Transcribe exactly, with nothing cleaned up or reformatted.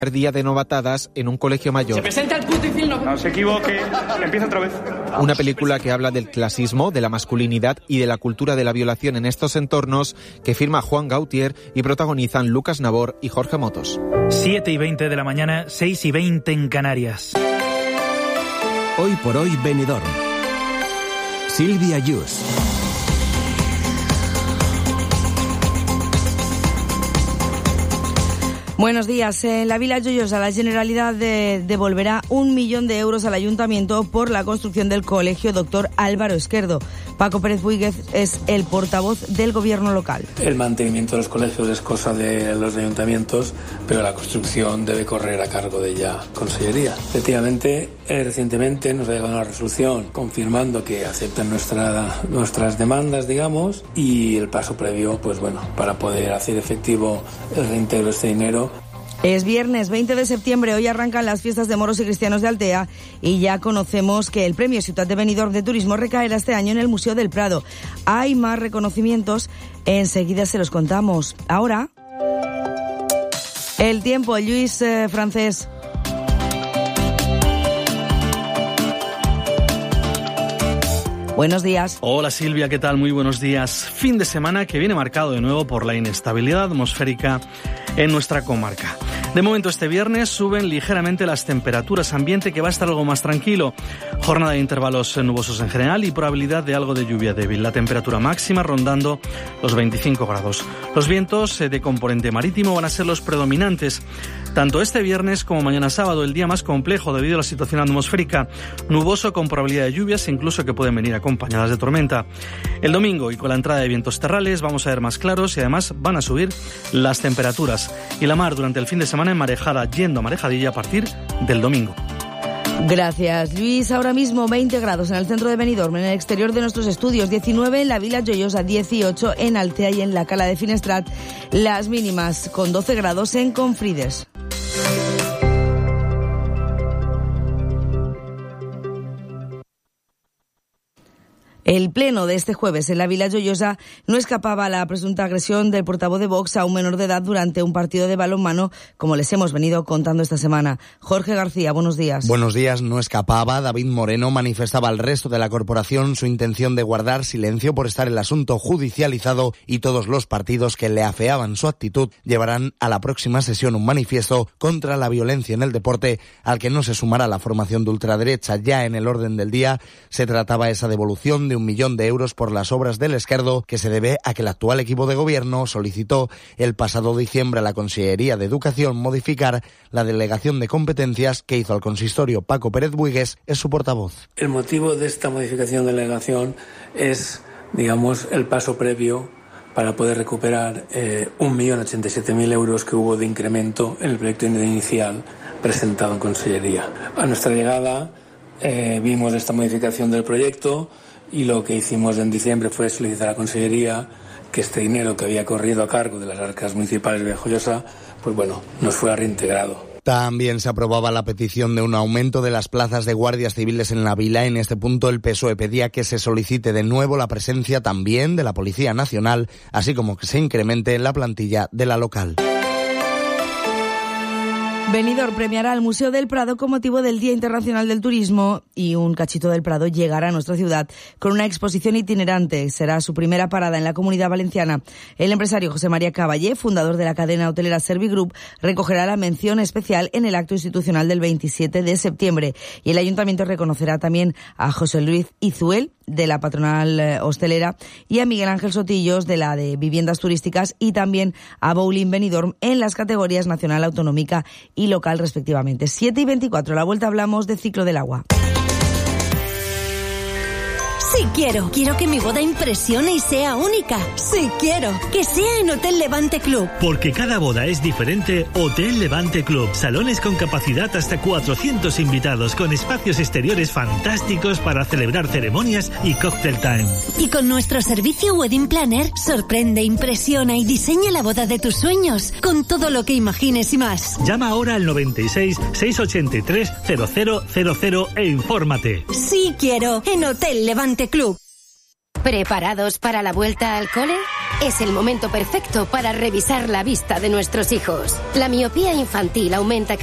Día de novatadas en un colegio mayor. Se presenta el puto y film, no. No se equivoque, empieza otra vez. Una película que habla del clasismo, de la masculinidad y de la cultura de la violación en estos entornos, que firma Juan Gautier y protagonizan Lucas Nabor y Jorge Motos. siete y veinte de la mañana, seis y veinte en Canarias. Hoy por hoy Benidorm. Silvia Yus. Buenos días. En la Vila Joiosa, la Generalidad de, devolverá un millón de euros al Ayuntamiento por la construcción del colegio Doctor Álvaro Esquerdo. Paco Pérez Buíguez es el portavoz del Gobierno local. El mantenimiento de los colegios es cosa de los ayuntamientos, pero la construcción debe correr a cargo de la Consellería. Efectivamente, eh, recientemente nos ha llegado una resolución confirmando que aceptan nuestra, nuestras demandas, digamos, y el paso previo, pues bueno, para poder hacer efectivo el reintegro de este dinero. Es viernes veinte de septiembre, hoy arrancan las fiestas de moros y cristianos de Altea y ya conocemos que el premio Ciutat de Benidorm de Turismo recaerá este año en el Museo del Prado. Hay más reconocimientos, enseguida se los contamos. Ahora, el tiempo, Luis eh, Francés. Buenos días. Hola Silvia, ¿qué tal? Muy buenos días. Fin de semana que viene marcado de nuevo por la inestabilidad atmosférica en nuestra comarca. De momento este viernes suben ligeramente las temperaturas, ambiente que va a estar algo más tranquilo. Jornada de intervalos nubosos en general y probabilidad de algo de lluvia débil. La temperatura máxima rondando los veinticinco grados. Los vientos de componente marítimo van a ser los predominantes. Tanto este viernes como mañana sábado, el día más complejo debido a la situación atmosférica. Nuboso con probabilidad de lluvias, incluso que pueden venir acompañadas de tormenta. El domingo y con la entrada de vientos terrales vamos a ver más claros y además van a subir las temperaturas. Y la mar durante el fin de semana enmarejada, yendo a marejadilla a partir del domingo. Gracias, Luis. Ahora mismo veinte grados en el centro de Benidorm, en el exterior de nuestros estudios, diecinueve en la Vila Joiosa, dieciocho en Altea y en la Cala de Finestrat. Las mínimas con doce grados en Confrides. El pleno de este jueves en la Vila Joiosa no escapaba a la presunta agresión del portavoz de Vox a un menor de edad durante un partido de balonmano, como les hemos venido contando esta semana. Jorge García, buenos días. Buenos días, no escapaba. David Moreno manifestaba al resto de la corporación su intención de guardar silencio por estar el asunto judicializado y todos los partidos que le afeaban su actitud llevarán a la próxima sesión un manifiesto contra la violencia en el deporte, al que no se sumará la formación de ultraderecha. Ya en el orden del día se trataba esa devolución de un millón de euros por las obras del Esquerdo, que se debe a que el actual equipo de gobierno solicitó el pasado diciembre a la Consellería de Educación modificar la delegación de competencias que hizo al consistorio. Paco Pérez Buíguez es su portavoz. El motivo de esta modificación de delegación es, digamos, el paso previo para poder recuperar eh, un millón ochenta y siete mil euros que hubo de incremento en el proyecto inicial presentado en Consellería. A nuestra llegada eh, vimos esta modificación del proyecto y lo que hicimos en diciembre fue solicitar a la Consellería que este dinero que había corrido a cargo de las arcas municipales de Joyosa, pues bueno, nos fuera reintegrado. También se aprobaba la petición de un aumento de las plazas de guardias civiles en la vila. En este punto el P S O E pedía que se solicite de nuevo la presencia también de la Policía Nacional, así como que se incremente la plantilla de la local. Benidorm premiará al Museo del Prado con motivo del Día Internacional del Turismo y un cachito del Prado llegará a nuestra ciudad con una exposición itinerante. Será su primera parada en la Comunidad Valenciana. El empresario José María Caballé, fundador de la cadena hotelera Servigroup, recogerá la mención especial en el acto institucional del veintisiete de septiembre. Y el Ayuntamiento reconocerá también a José Luis Izuel, de la patronal hostelera, y a Miguel Ángel Sotillos, de la de viviendas turísticas, y también a Bowling Benidorm en las categorías nacional, autonómica y local respectivamente. siete y veinticuatro, a la vuelta hablamos de ciclo del agua. Sí quiero. Quiero que mi boda impresione y sea única. Sí quiero. Que sea en Hotel Levante Club. Porque cada boda es diferente, Hotel Levante Club. Salones con capacidad hasta cuatrocientos invitados, con espacios exteriores fantásticos para celebrar ceremonias y cocktail time. Y con nuestro servicio Wedding Planner, sorprende, impresiona y diseña la boda de tus sueños, con todo lo que imagines y más. Llama ahora al noventa y seis, seiscientos ochenta y tres, cero cero cero cero e infórmate. Sí quiero. En Hotel Levante Club. ¿Preparados para la vuelta al cole? Es el momento perfecto para revisar la vista de nuestros hijos. La miopía infantil aumenta